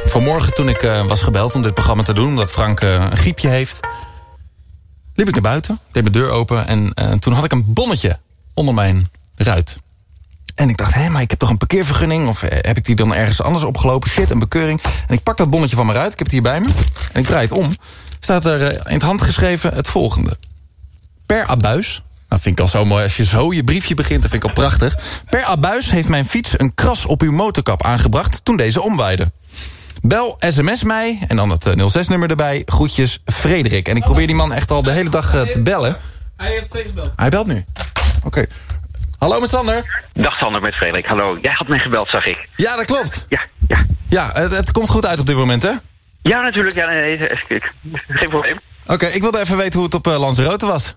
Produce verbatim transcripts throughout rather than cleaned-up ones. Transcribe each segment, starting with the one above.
vanmorgen toen ik uh, was gebeld om dit programma te doen, omdat Frank uh, een griepje heeft, liep ik naar buiten, deed mijn deur open en uh, toen had ik een bonnetje onder mijn ruit. En ik dacht, hé, maar ik heb toch een parkeervergunning? Of heb ik die dan ergens anders opgelopen? Shit, een bekeuring. En ik pak dat bonnetje van me uit, ik heb het hier bij me. En ik draai het om. Staat er uh, in het hand geschreven het volgende. Per abuis, nou vind ik al zo mooi als je zo je briefje begint, dat vind ik al prachtig. Per abuis heeft mijn fiets een kras op uw motorkap aangebracht toen deze omwaaide. Bel, sms mij, en dan het uh, nul zes nummer erbij. Groetjes, Frederik. En ik probeer die man echt al de hele dag uh, te bellen. Hij heeft twee gebeld. Hij belt nu. Oké. Okay. Hallo met Sander. Dag Sander, met Frederik. Hallo. Jij had mij gebeld, zag ik. Ja, dat klopt. Ja, ja. Ja, het, het komt goed uit op dit moment, hè? Ja, natuurlijk. Ja, nee, nee, geen probleem. Oké, okay, ik wilde even weten hoe het op uh, Lanzarote was.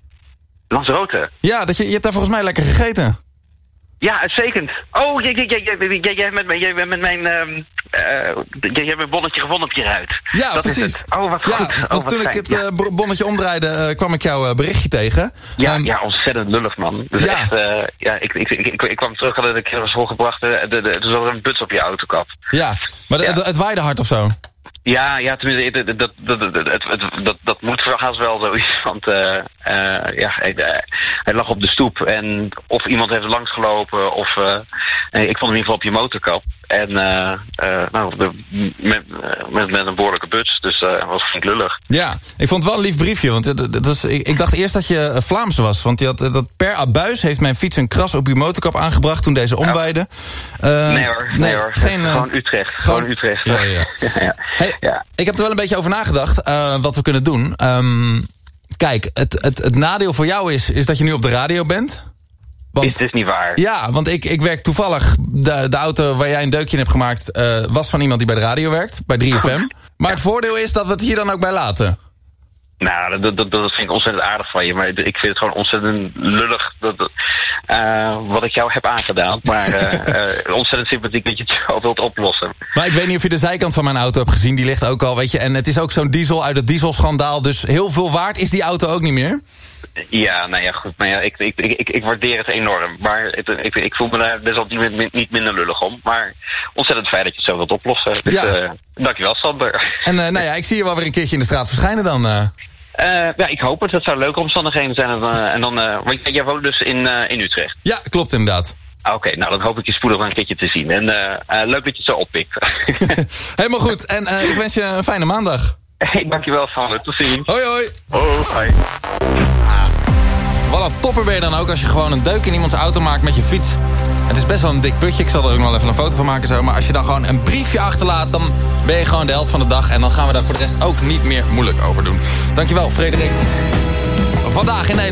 Lanzarote? Ja, dat je, je hebt daar volgens mij lekker gegeten. Ja, uitstekend. Oh, jij, jij, jij, jij, jij, jij met, jij met mijn... Uh, uh, jij hebt mijn bonnetje gevonden op je ruit. Ja, dat precies. Is het. Oh, wat ja, goed. Oh, want wat toen fijn. ik het uh, bonnetje omdraaide, uh, kwam ik jouw uh, berichtje tegen. Ja, um, ja, ontzettend lullig, man. Dus ja. echt, uh, ja, ik, ik, ik, ik, ik kwam terug, dat ik was volgebracht. Er zat er een buts op je autokap. Ja, maar ja. Het, het waaide hard of zo? Ja, ja, tenminste, dat, dat, dat, dat, dat, dat, dat moet haast wel zoiets. Want uh, uh, ja, hij, uh, hij lag op de stoep en of iemand heeft langsgelopen of uh, nee, ik vond hem in ieder geval op je motorkap. En uh, uh, nou, de, met, met, met een behoorlijke buts, dus dat uh, was flink lullig. Ja, ik vond het wel een lief briefje, want het, het was, ik, ik dacht eerst dat je Vlaams was. Want je had dat per abuis heeft mijn fiets een kras op uw motorkap aangebracht toen deze omwaaide. Uh, nee hoor, nee, nee hoor. Geen, uh, gewoon Utrecht. Gewoon, gewoon Utrecht. Ja, ja. ja, ja. Hey, ja. Ik heb er wel een beetje over nagedacht, uh, wat we kunnen doen. Um, kijk, het, het, het nadeel voor jou is, is dat je nu op de radio bent. Want, is dus niet waar. Ja, want ik, ik werk toevallig... De, de auto waar jij een deukje in hebt gemaakt... Uh, was van iemand die bij de radio werkt, bij drie F M. Maar het voordeel is dat we het hier dan ook bij laten. Nou, dat, dat, dat vind ik ontzettend aardig van je. Maar ik vind het gewoon ontzettend lullig dat, uh, wat ik jou heb aangedaan. Maar uh, uh, ontzettend sympathiek dat je het zo wilt oplossen. Maar ik weet niet of je de zijkant van mijn auto hebt gezien. Die ligt ook al, weet je. En het is ook zo'n diesel uit het dieselschandaal. Dus heel veel waard is die auto ook niet meer. Ja, nou ja, goed. Maar ja, ik, ik, ik, ik waardeer het enorm. Maar het, ik, ik voel me daar best wel niet, niet minder lullig om. Maar ontzettend fijn dat je het zo wilt oplossen. Dus ja. uh, dankjewel, Sander. En uh, nou ja, ik zie je wel weer een keertje in de straat verschijnen dan. Uh. Uh, ja, ik hoop het. Dat zou leuke omstandigheden zijn. En, uh, en dan, uh, want jij woont dus in, uh, in Utrecht? Ja, klopt inderdaad. Oké, okay, nou dan hoop ik je spoedig wel een keertje te zien. En uh, uh, leuk dat je het zo oppikt. Helemaal goed. En uh, ik wens je een fijne maandag. Hey, dankjewel, Sander. Tot ziens. Hoi, hoi. Oh, hoi. Wat een topper ben je dan ook als je gewoon een deuk in iemands auto maakt met je fiets. Het is best wel een dik putje, ik zal er ook nog wel even een foto van maken zo. Maar als je dan gewoon een briefje achterlaat, dan ben je gewoon de held van de dag. En dan gaan we daar voor de rest ook niet meer moeilijk over doen. Dankjewel, Frederik. Vandaag in Nederland.